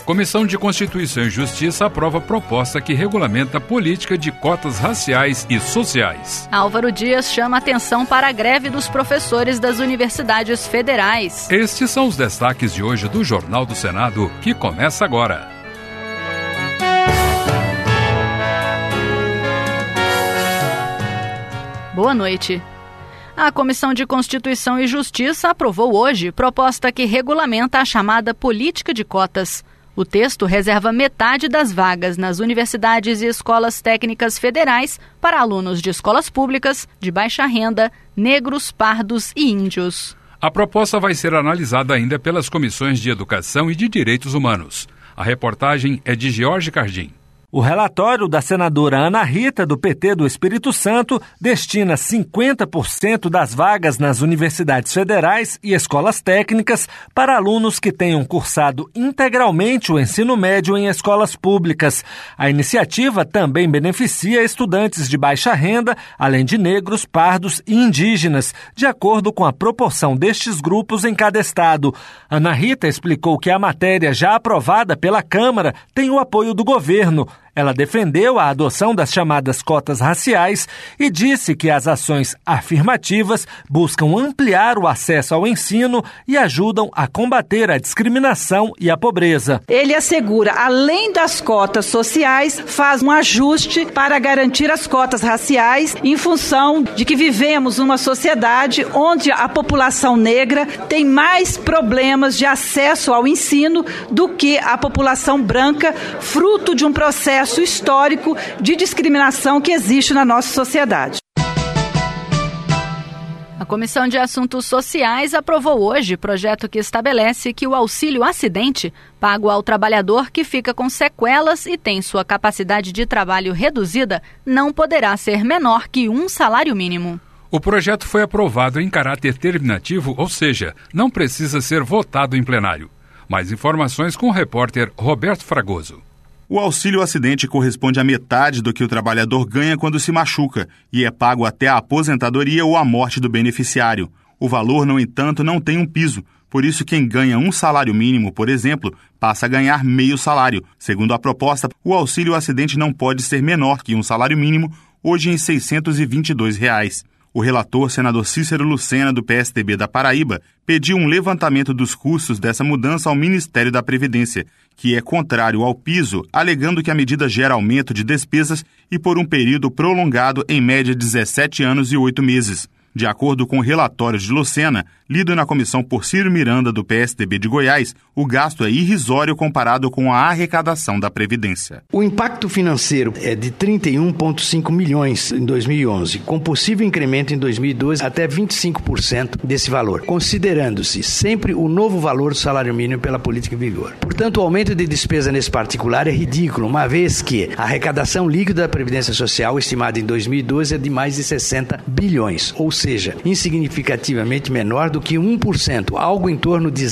Comissão de Constituição e Justiça aprova proposta que regulamenta a política de cotas raciais e sociais. Álvaro Dias chama atenção para a greve dos professores das universidades federais. Estes são os destaques de hoje do Jornal do Senado, que começa agora. Boa noite. A Comissão de Constituição e Justiça aprovou hoje proposta que regulamenta a chamada política de cotas. O texto reserva metade das vagas nas universidades e escolas técnicas federais para alunos de escolas públicas, de baixa renda, negros, pardos e índios. A proposta vai ser analisada ainda pelas comissões de Educação e de Direitos Humanos. A reportagem é de Jorge Cardim. O relatório da senadora Ana Rita, do PT do Espírito Santo, destina 50% das vagas nas universidades federais e escolas técnicas para alunos que tenham cursado integralmente o ensino médio em escolas públicas. A iniciativa também beneficia estudantes de baixa renda, além de negros, pardos e indígenas, de acordo com a proporção destes grupos em cada estado. Ana Rita explicou que a matéria já aprovada pela Câmara tem o apoio do governo. Ela defendeu a adoção das chamadas cotas raciais e disse que as ações afirmativas buscam ampliar o acesso ao ensino e ajudam a combater a discriminação e a pobreza. Ele assegura, além das cotas sociais, faz um ajuste para garantir as cotas raciais em função de que vivemos uma sociedade onde a população negra tem mais problemas de acesso ao ensino do que a população branca, fruto de um processo histórico de discriminação que existe na nossa sociedade. A Comissão de Assuntos Sociais aprovou hoje projeto que estabelece que o auxílio acidente, pago ao trabalhador que fica com sequelas e tem sua capacidade de trabalho reduzida, não poderá ser menor que um salário mínimo. O projeto foi aprovado em caráter terminativo, ou seja, não precisa ser votado em plenário. Mais informações com o repórter Roberto Fragoso. O auxílio acidente corresponde à metade do que o trabalhador ganha quando se machuca e é pago até a aposentadoria ou a morte do beneficiário. O valor, no entanto, não tem um piso, por isso quem ganha um salário mínimo, por exemplo, passa a ganhar meio salário. Segundo a proposta, o auxílio acidente não pode ser menor que um salário mínimo, hoje em R$ 622. O relator, senador Cícero Lucena, do PSDB da Paraíba, pediu um levantamento dos custos dessa mudança ao Ministério da Previdência, que é contrário ao piso, alegando que a medida gera aumento de despesas e por um período prolongado, em média 17 anos e 8 meses. De acordo com o relatório de Lucena, lido na comissão por Ciro Miranda, do PSDB de Goiás, o gasto é irrisório comparado com a arrecadação da Previdência. O impacto financeiro é de 31,5 milhões em 2011, com possível incremento em 2012 até 25% desse valor, considerando-se sempre o novo valor do salário mínimo pela política em vigor. Portanto, o aumento de despesa nesse particular é ridículo, uma vez que a arrecadação líquida da Previdência Social, estimada em 2012, é de mais de 60 bilhões, ou seja, insignificativamente menor do que 1%, algo em torno de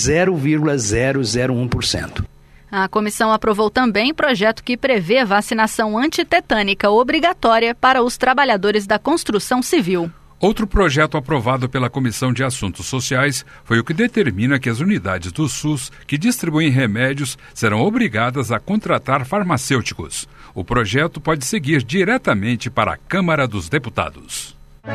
0,001%. A comissão aprovou também projeto que prevê vacinação antitetânica obrigatória para os trabalhadores da construção civil. Outro projeto aprovado pela Comissão de Assuntos Sociais foi o que determina que as unidades do SUS que distribuem remédios serão obrigadas a contratar farmacêuticos. O projeto pode seguir diretamente para a Câmara dos Deputados.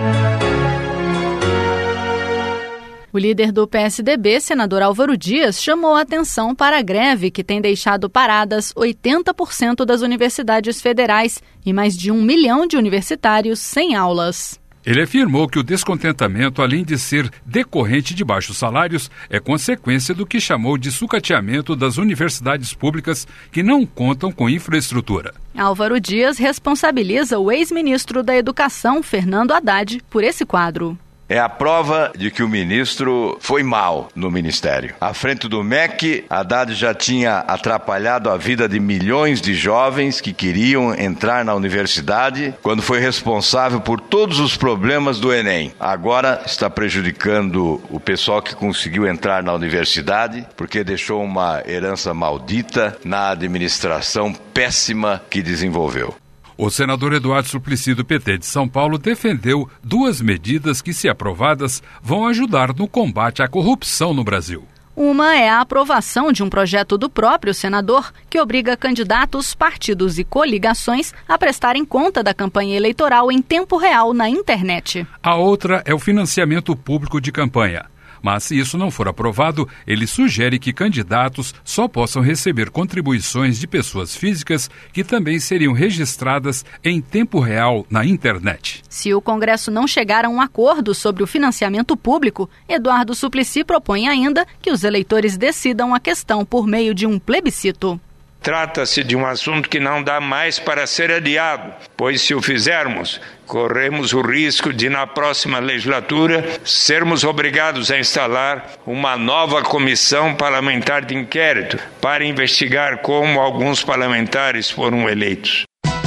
O líder do PSDB, senador Álvaro Dias, chamou a atenção para a greve que tem deixado paradas 80% das universidades federais e mais de 1 milhão de universitários sem aulas. Ele afirmou que o descontentamento, além de ser decorrente de baixos salários, é consequência do que chamou de sucateamento das universidades públicas que não contam com infraestrutura. Álvaro Dias responsabiliza o ex-ministro da Educação, Fernando Haddad, por esse quadro. É a prova de que o ministro foi mal no ministério. À frente do MEC, Haddad já tinha atrapalhado a vida de milhões de jovens que queriam entrar na universidade quando foi responsável por todos os problemas do Enem. Agora está prejudicando o pessoal que conseguiu entrar na universidade porque deixou uma herança maldita na administração péssima que desenvolveu. O senador Eduardo Suplicy, do PT de São Paulo, defendeu 2 medidas que, se aprovadas, vão ajudar no combate à corrupção no Brasil. Uma é a aprovação de um projeto do próprio senador que obriga candidatos, partidos e coligações a prestarem conta da campanha eleitoral em tempo real na internet. A outra é o financiamento público de campanha. Mas se isso não for aprovado, ele sugere que candidatos só possam receber contribuições de pessoas físicas que também seriam registradas em tempo real na internet. Se o Congresso não chegar a um acordo sobre o financiamento público, Eduardo Suplicy propõe ainda que os eleitores decidam a questão por meio de um plebiscito. Trata-se de um assunto que não dá mais para ser adiado, pois se o fizermos, corremos o risco de, na próxima legislatura, sermos obrigados a instalar uma nova comissão parlamentar de inquérito para investigar como alguns parlamentares foram eleitos.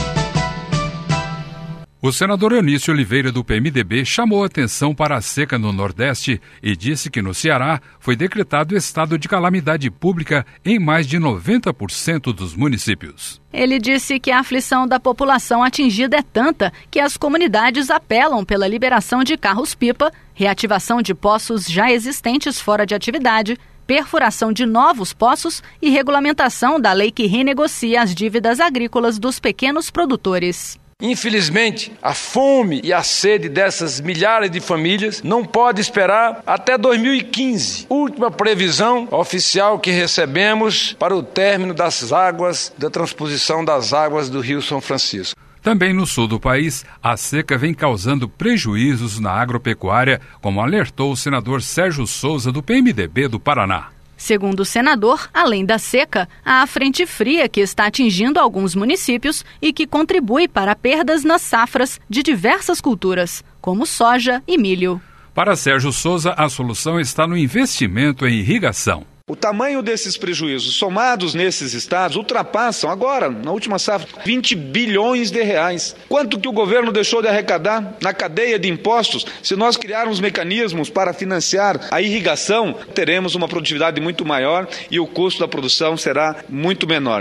O senador Eunício Oliveira, do PMDB, chamou atenção para a seca no Nordeste e disse que no Ceará foi decretado estado de calamidade pública em mais de 90% dos municípios. Ele disse que a aflição da população atingida é tanta que as comunidades apelam pela liberação de carros-pipa, reativação de poços já existentes fora de atividade, perfuração de novos poços e regulamentação da lei que renegocia as dívidas agrícolas dos pequenos produtores. Infelizmente, a fome e a sede dessas milhares de famílias não pode esperar até 2015, última previsão oficial que recebemos para o término das águas, da transposição das águas do Rio São Francisco. Também no sul do país, a seca vem causando prejuízos na agropecuária, como alertou o senador Sérgio Souza, do PMDB do Paraná. Segundo o senador, além da seca, há a frente fria que está atingindo alguns municípios e que contribui para perdas nas safras de diversas culturas, como soja e milho. Para Sérgio Souza, a solução está no investimento em irrigação. O tamanho desses prejuízos somados nesses estados ultrapassam agora, na última safra, 20 bilhões de reais. Quanto que o governo deixou de arrecadar na cadeia de impostos? Se nós criarmos mecanismos para financiar a irrigação, teremos uma produtividade muito maior e o custo da produção será muito menor.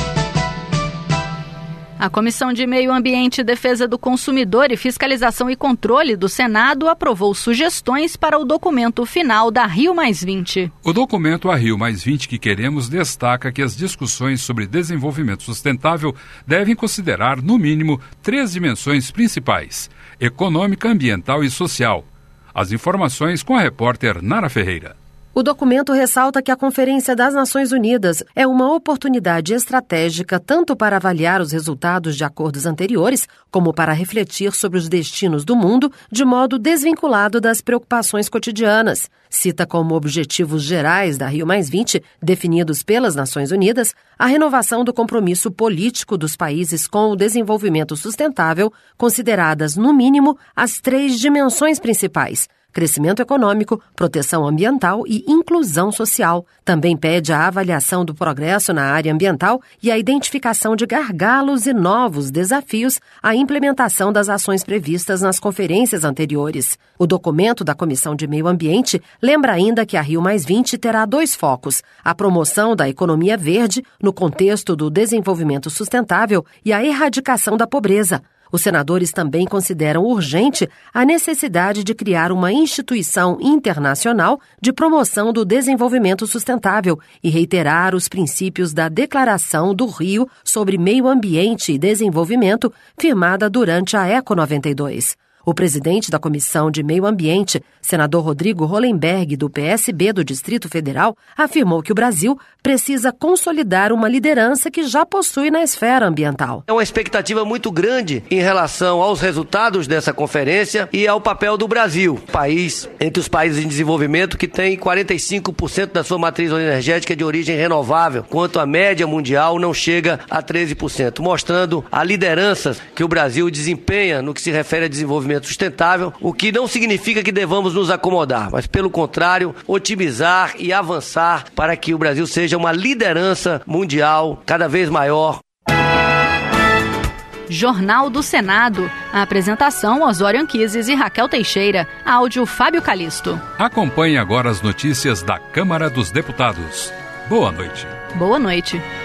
A Comissão de Meio Ambiente, Defesa do Consumidor e Fiscalização e Controle do Senado aprovou sugestões para o documento final da Rio+20. O documento A Rio+20 que queremos destaca que as discussões sobre desenvolvimento sustentável devem considerar, no mínimo, 3 dimensões principais: econômica, ambiental e social. As informações com a repórter Nara Ferreira. O documento ressalta que a Conferência das Nações Unidas é uma oportunidade estratégica tanto para avaliar os resultados de acordos anteriores, como para refletir sobre os destinos do mundo de modo desvinculado das preocupações cotidianas. Cita como objetivos gerais da Rio+20, definidos pelas Nações Unidas, a renovação do compromisso político dos países com o desenvolvimento sustentável, consideradas, no mínimo, as 3 dimensões principais: crescimento econômico, proteção ambiental e inclusão social. Também pede a avaliação do progresso na área ambiental e a identificação de gargalos e novos desafios à implementação das ações previstas nas conferências anteriores. O documento da Comissão de Meio Ambiente lembra ainda que a Rio+20 terá 2 focos: a promoção da economia verde no contexto do desenvolvimento sustentável e a erradicação da pobreza. Os senadores também consideram urgente a necessidade de criar uma instituição internacional de promoção do desenvolvimento sustentável e reiterar os princípios da Declaração do Rio sobre Meio Ambiente e Desenvolvimento, firmada durante a Eco 92. O presidente da Comissão de Meio Ambiente, senador Rodrigo Hollenberg, do PSB do Distrito Federal, afirmou que o Brasil precisa consolidar uma liderança que já possui na esfera ambiental. É uma expectativa muito grande em relação aos resultados dessa conferência e ao papel do Brasil, país entre os países em desenvolvimento que tem 45% da sua matriz energética de origem renovável, enquanto a média mundial não chega a 13%, mostrando a liderança que o Brasil desempenha no que se refere a desenvolvimento sustentável, o que não significa que devamos nos acomodar, mas pelo contrário, otimizar e avançar para que o Brasil seja uma liderança mundial cada vez maior. Jornal do Senado. A apresentação: Osório Anquises e Raquel Teixeira. Áudio: Fábio Calisto. Acompanhe agora as notícias da Câmara dos Deputados. Boa noite. Boa noite.